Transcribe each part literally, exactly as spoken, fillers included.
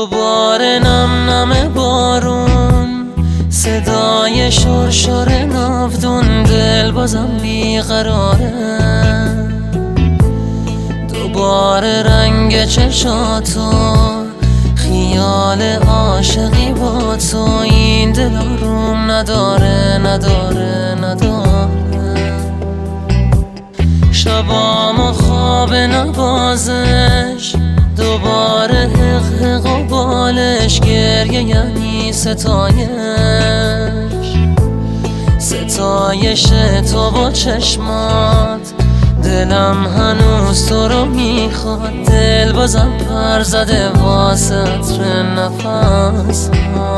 دوباره نم نم بارون، صدای شرشر ناودون، دل بازم بیقراره. دوباره رنگ چشاتو، خیال عاشقی با تو، این دل آروم نداره نداره نداره. شبام و خواب نوازش، دوباره حق حق و بالش، گریه یعنی ستایش، ستایش تو با چشمات. دلم هنوز تو رو میخواد، دل بازم پر زده واسه عطر نفسات.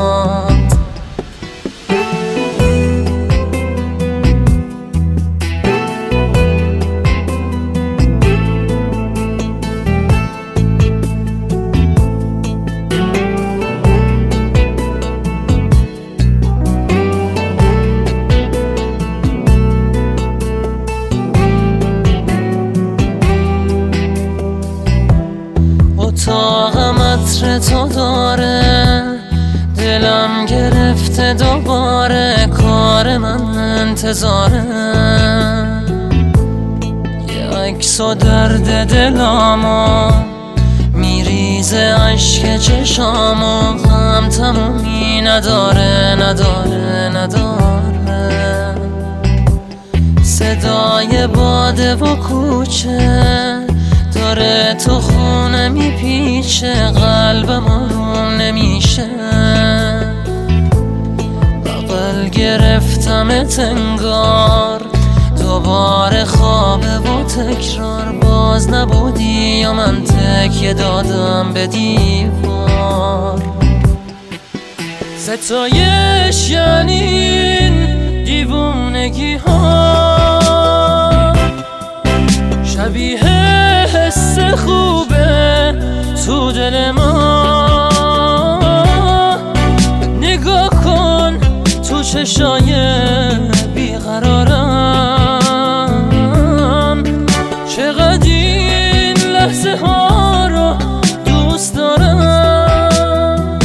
اتاقم عطر تو داره، دلم گرفته دوباره، کار من انتظاره. یه عکس و درد دلامو میریزه اشک چشامو، غم تمومی نداره نداره نداره. صدای باده و کوچه داره تو خونه میپیچه، قلبم آروم نمیشه. بغل گرفتمت انگار، دوباره خوابه و تکرار. باز نبودی یا من تکیه دادم به دیوار. ستایش یعنی این دیوونگی ها، شبیه حس خوبه تو دل ما. نگاه کن تو چشای بیقرارم، چقدر این لحظه ها رو دوست دارم.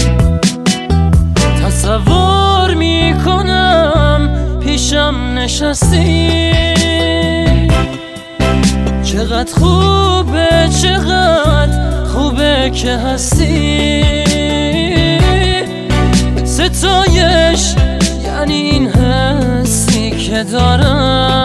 تصور میکنم پیشم نشستی، چقدر خوبه چقدر خوبه که هستی. ستایش یعنی این حسی که دارم.